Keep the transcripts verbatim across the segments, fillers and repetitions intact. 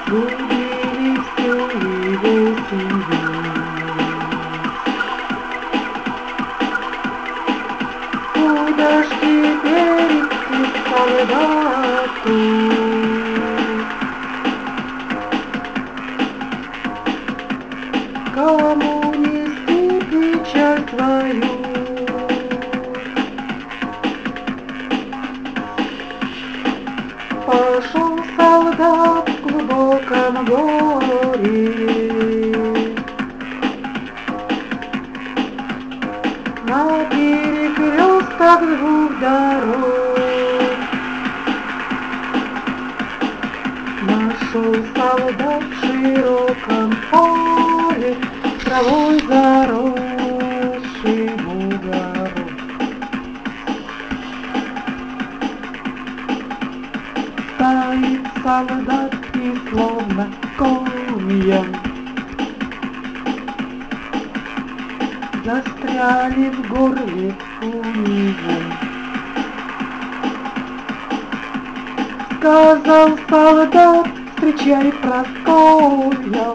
Губили все его семью. Куда ж теперь идти солдату? Кому нести печаль твою? Пошел солдат в глубоком горе на перекрестках двух дорог. Нашел солдат в широком поле травой заросший бугорок. Стоит солдат и словно комья застряли в горле у него. Сказал солдат, встречай Прокофья,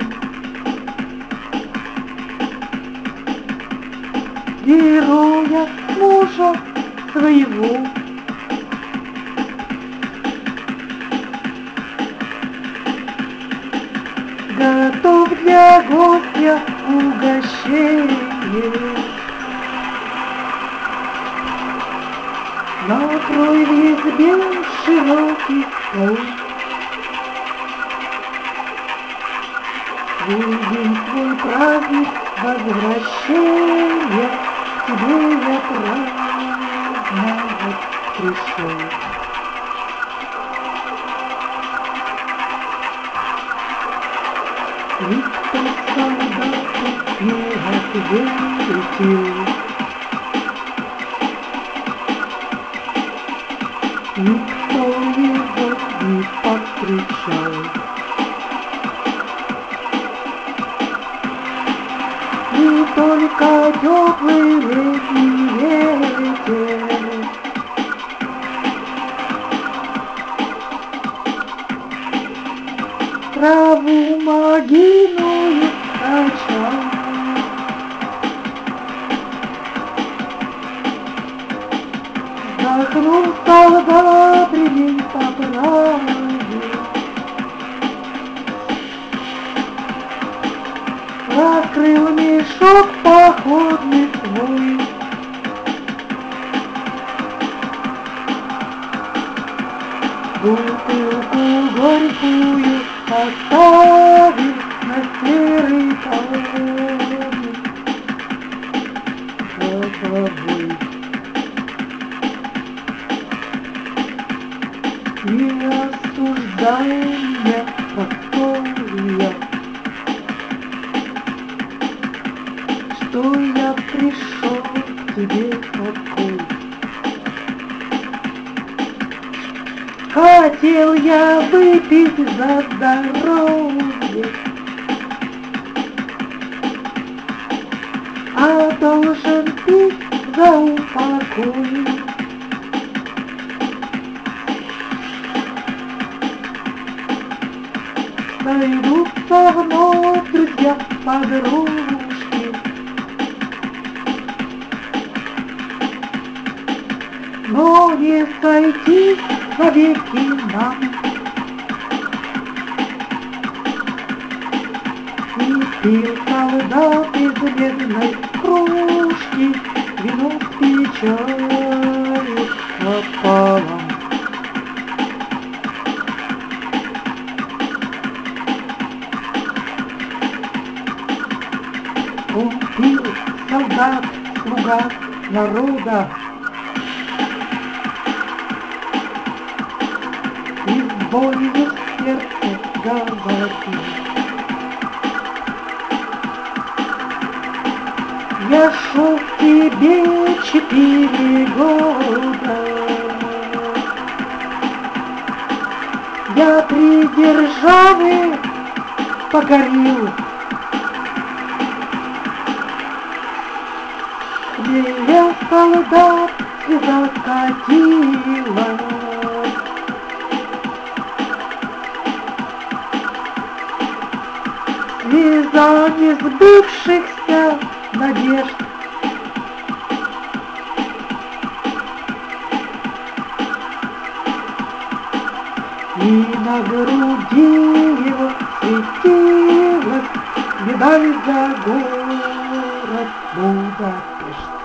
героя мужа своего. Готов для гостя угощение. Накрой в избе широкий стол. Свой день, свой праздник возвращения к тебе я праздновать пришел. Никто солдату не ответил, никто его не повстречал. И только теплый летний ветер траву могильную качал. Вздохнул солдат ремень поправил, раскрыл мешок походный свой. Бутылку горькую поставил на серый половник за собой. Не осуждай меня, Прокофья, что я пришел к тебе такой. Хотел я выпить за здоровье, а должен пить за упокой. Сойдутся вновь друзья-подружки, но не сойти вовеки нам. И пил солдат из медной кружки вино с печалью пополам. Он пил, солдат, слуга народа, и с болью в сердце говорил: я шел к тебе четыре года, я три державы покорил. Меня солдат закатила, слеза несбывшихся надежд. И на груди его светилась медаль за город Будапешт.